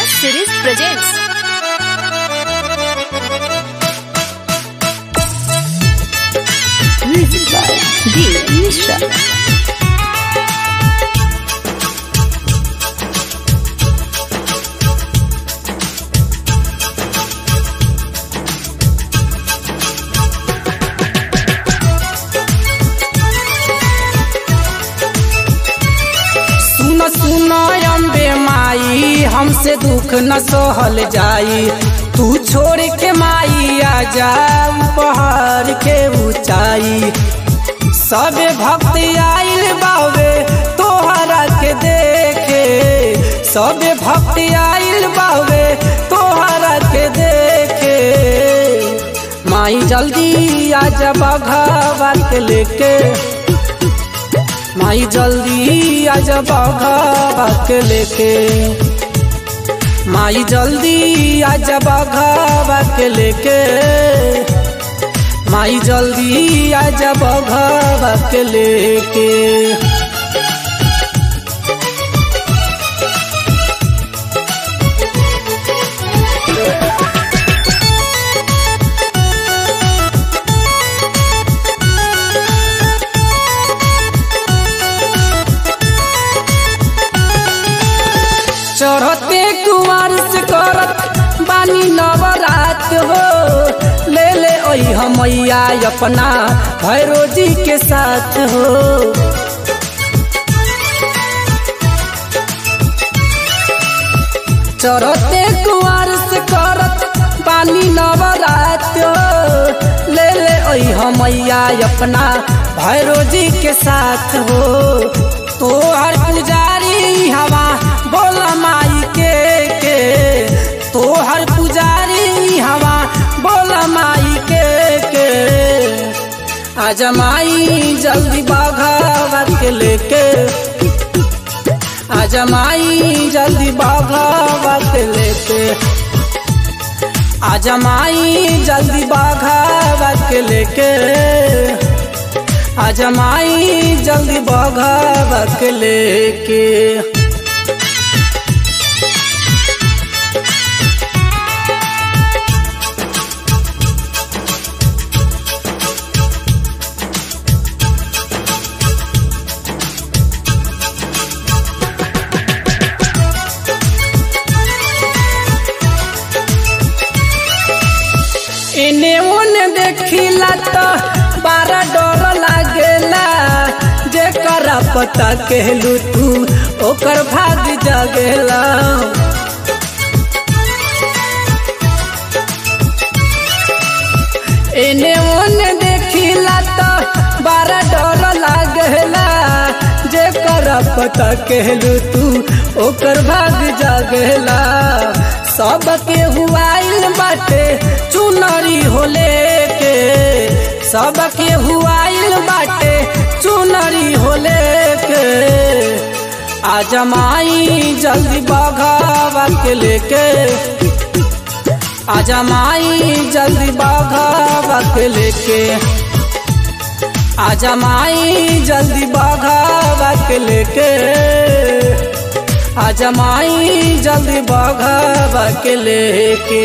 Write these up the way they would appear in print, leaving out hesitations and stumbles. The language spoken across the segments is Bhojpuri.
Yas Series presents music by Dev Mishra. सुनो अम्बे माई हमसे दुख न सहल जाई, तू छोड़ के माई आ जा पहाड़ के ऊंचाई। सबे भक्त आइल बावे तोहरा के देखे, सबे भक्त आइल बावे तोहरा के देखे। माई जल्दी आ जा बघावा के लेके, माई जल्दी आ जा बघावा के लेके, माई जल्दी आ जा बघावा के लेके, माई जल्दी आ जा बघावा के लेके। चढ़ते कुमार से करत बानी नवरात हो, ले ले मैया अपना भैरो जी के साथ हो। चढ़ते कुमार से करत बानी नवरात हो, ले ले मैया अपना भैरो जी के साथ हो। तो हर पुजारी हवा बोला माई के तो हर पुजारी हवा बोला माई के। आजा माई जल्दी बघावा के लेके, आजा माई जल्दी बघावा के लेके, आजा माई जल्दी बघावा के लेके, आजा माई जल्दी बघावा के लेके। इने उने देखिला तो बारा डर लागेला, जेकर पता कहलू तू ओकर भाग जगेला। इने उने देखिला तो बारा डर लागेला, जेकर पता कहलू तू ओकर भाग जगेला। सबके हुआइल बाटे चुनरी होले के, सबके हुआइल बाटे चुनरी होले के। आजा माई जल्दी बघावा के लेके, आजा माई जल्दी बघावा के लेके, आजा माई जल्दी बघावा के लेके, आजा माई जल्दी बघावा के लेके।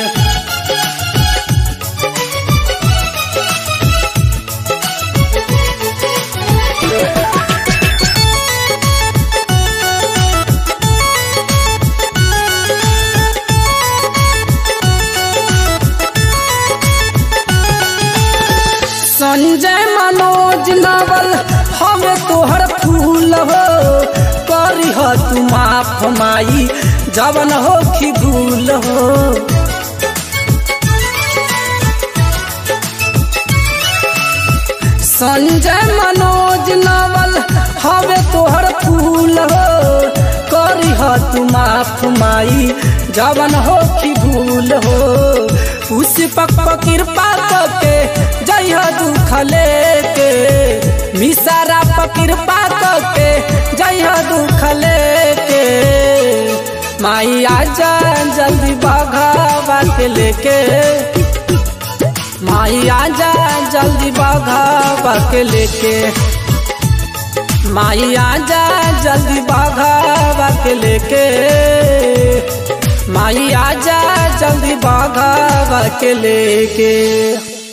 संजय मनोज नवल हमें तोहर फूल हो, करी हो तू माफ माई जवन हो की भूल हो। संजय मनोज नवल हमें तोहर फूल हो, करी हो तू माफ माई जवन हो की भूल हो। पुष्पक कृपा करके जय दुख लेके, मिसारा कृपा करके जय दुख लेके। माई आजा जल्दी बघावा के लेके, माई आजा जल्दी बघावा के लेके, माई आजा जल्दी बघावा के लेके, माई आजा जल्दी बाघा के लेके।